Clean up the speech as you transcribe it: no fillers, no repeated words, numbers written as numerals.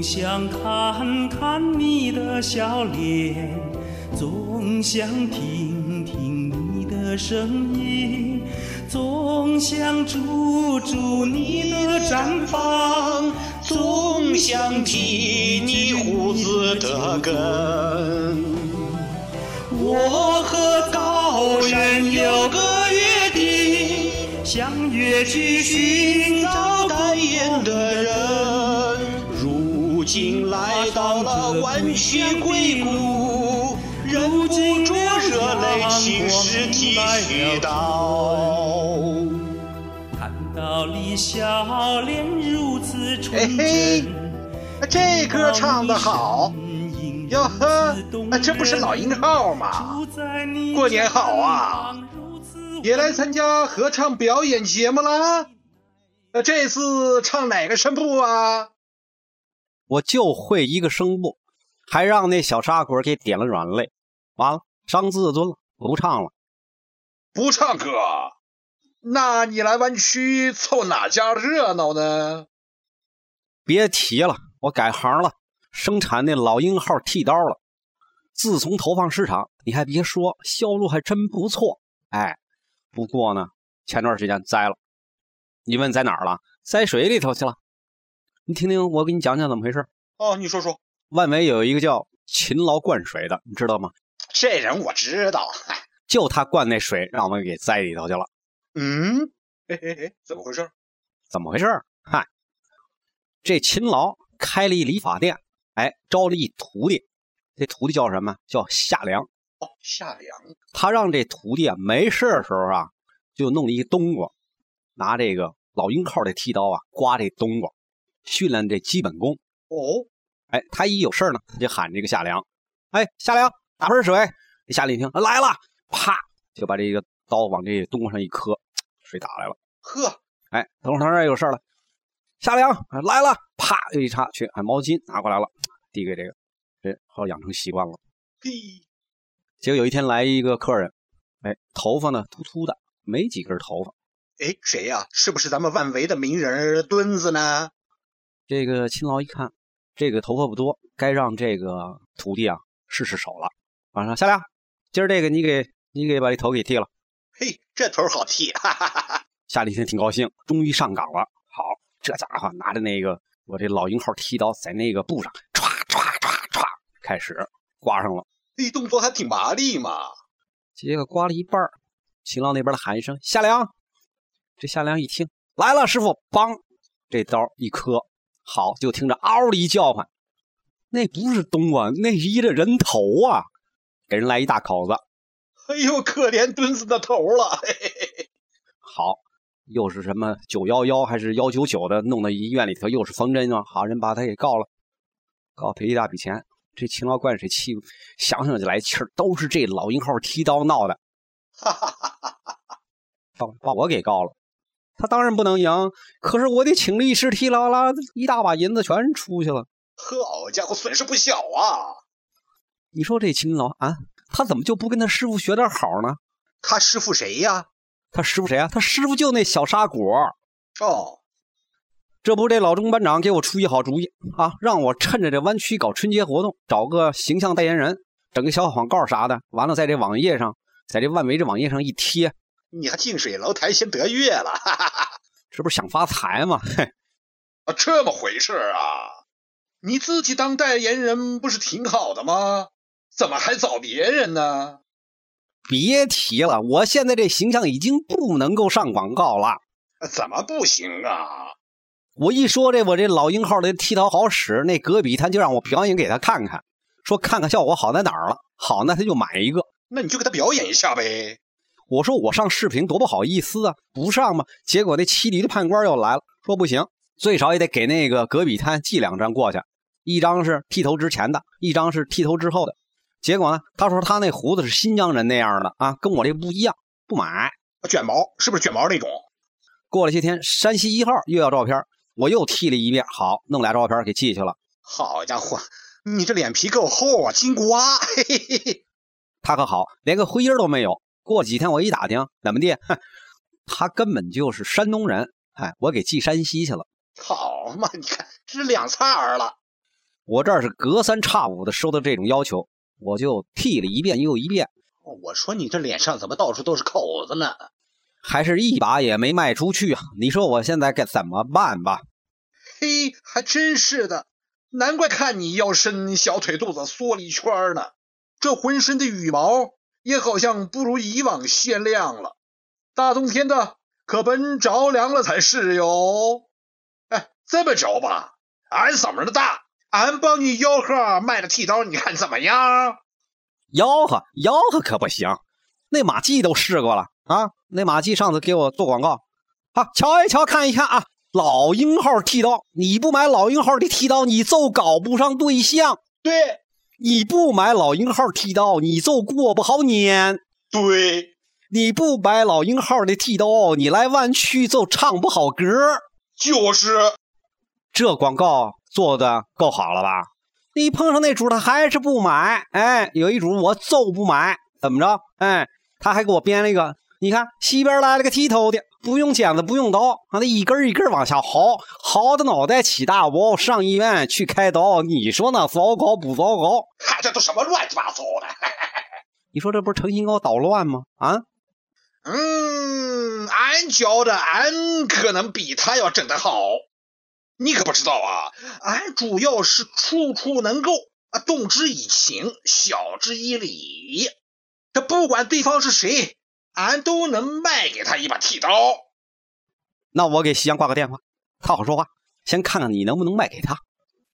总想看看你的笑脸，总想听听你的声音，总想住住你的毡房， 总想提你胡子的根。 我和高人有个约定，相约去寻找代言的人，如今来到了弯曲硅谷，忍不住热泪侵蚀剃须刀。 看到你笑脸如此纯真， 这歌唱得好哟呵，这不是老鹰号吗？过年好啊，也来参加合唱表演节目啦。这次唱哪个声部啊？ 我就会一个声部，还让那小沙果给点了软肋，完了伤自尊了，我不唱了。 不唱歌？那你来湾区凑哪家热闹呢？ 别提了，我改行了，生产那老鹰号剃刀了。自从投放市场，你还别说，销路还真不错。哎，不过呢，前段时间栽了。你问在哪儿了？栽水里头去了。你听听，我给你讲讲怎么回事。 哦，你说说。 万维有一个叫勤劳灌水的，你知道吗？ 这人我知道， 就他灌那水，让我们给栽里头去了。 怎么回事？ 怎么回事？嗨，这勤劳开了一理发店，招了一徒弟。这徒弟叫什么？叫夏良。 哦，夏良。 他让这徒弟没事的时候就弄了一个冬瓜，拿这个老鹰号的剃刀刮这冬瓜，训练这基本功。 哦， 他一有事呢，他就喊这个夏良，夏良打盆水。这夏良一听来了，啪就把这个刀往这冬瓜上一磕，水打来了。 呵， 等会儿他这有事了，夏良来了，啪就一插去，毛巾拿过来了，递给这个，后来养成习惯了。 嘿， 结果有一天来一个客人，头发呢秃秃的，没几根头发。 谁呀？是不是咱们万维的名人墩子呢？ 这个勤劳一看，这个头发不多，该让这个徒弟试试手了。晚上夏良，今儿这个你给把这头给剃了。 嘿，这头好剃，哈哈哈！ 夏令天挺高兴，终于上岗了。好，这家伙拿着那个我这老鹰号剃刀，在那个布上唰唰唰唰开始刮上了。 动作还挺麻利嘛。 结果刮了一半，勤劳那边喊一声夏良。这夏良一听来了，师傅，梆，这刀一磕，好，就听着嗷的一叫唤，那不是冬瓜，那是一个人头啊，给人来一大口子。 哎呦，可怜墩子的头了。嘿嘿嘿。 好，又是什么911还是199的，弄到医院里头，又是缝针好人把他给告了，告赔一大笔钱。这勤劳灌水气，想想就来气儿，都是这老鹰号剃刀闹的。 哈哈哈哈哈！ 把我给告了，他当然不能赢，可是我得请律师提了啦，一大把银子全出去了。 好家伙，损失不小啊！ 你说这勤劳他怎么就不跟他师傅学点好呢？ 他师傅谁呀？ 他师傅谁呀？他师傅就那小沙果。 哦， 这不这老钟班长给我出一好主意让我趁着这湾区搞春节活动，找个形象代言人，整个小广告啥的，完了在这网页上，在这万维这网页上一贴。 你还近水楼台先得月了，哈哈哈！ 这不是想发财吗？ 这么回事啊？你自己当代言人不是挺好的吗？怎么还找别人呢？ 别提了，我现在这形象已经不能够上广告了。 怎么不行啊？ 我一说我这老鹰号的剃刀好使，那戈比他就让我表演给他看看，说看看效果好在哪儿了，好那他就买一个。 那你就给他表演一下呗。 我说我上视频多不好意思啊，不上吗？结果那七里的判官又来了，说不行，最少也得给那个戈比滩寄2张过去，一张是剃头之前的，一张是剃头之后的。结果呢，他说他那胡子是新疆人那样的跟我这不一样，不买。 卷毛是不是卷毛那种？ 过了些天，山西1号又要照片，我又剃了一遍，好，弄俩照片给寄去了。 好家伙，你这脸皮够厚啊，金瓜！嘿嘿嘿。 他可好，连个灰音都没有。过几天我一打听，怎么地？他根本就是山东人，我给寄山西去了。 好嘛，你看这是2茬了。 我这儿是隔三差五的收到这种要求，我就剃了一遍又一遍。 我说你这脸上怎么到处都是口子呢？ 还是一把也没卖出去啊！你说我现在该怎么办吧？ 嘿，还真是的，难怪看你腰身小腿肚子缩了一圈呢，这浑身的羽毛也好像不如以往鲜亮了。大冬天的可奔着凉了才是哟。哎，这么着吧，俺嗓门的大，俺帮你吆喝卖了剃刀，你看怎么样？ 吆喝可不行，那马季都试过了啊！那马季上次给我做广告啊，瞧一瞧看一看啊，老鹰号剃刀，你不买老鹰号的剃刀，你就搞不上对象。 对， 你不买老鹰号剃刀，你就过不好年。 对， 你不买老鹰号的剃刀，你来湾区就唱不好歌。 就是这广告做的够好了吧？你碰上那主他还是不买，哎，有一主我就不买，怎么着？哎，他还给我编了一个，你看西边来了个剃头的，不用剪子不用刀，那一根一根往下薅，薅的脑袋起大包，上医院去开刀，你说那糟糕不糟糕？ 嗨，这都什么乱七八糟的？ 你说这不是诚心给我捣乱吗？啊？ 俺觉得俺可能比他要整得好。你可不知道啊，俺主要是处处能够动之以情，晓之以理。这不管对方是谁，俺都能卖给他一把剃刀。 那我给夕阳挂个电话，他好说话，先看看你能不能卖给他。